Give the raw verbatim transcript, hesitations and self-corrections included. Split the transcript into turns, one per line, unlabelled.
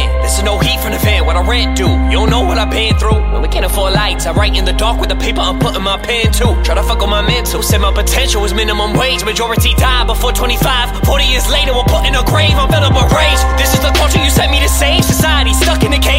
man. This is no heat from the van, what I rent do. You don't know what I've been through. When we can't afford lights, I write in the dark with the paper I'm putting my pen to. Try to fuck on my mental, said my potential was minimum wage. Majority died before twenty-five. Forty years later, we're put in a grave, I'm filled up with rage. This is the culture you sent me to save. Society stuck in a cage.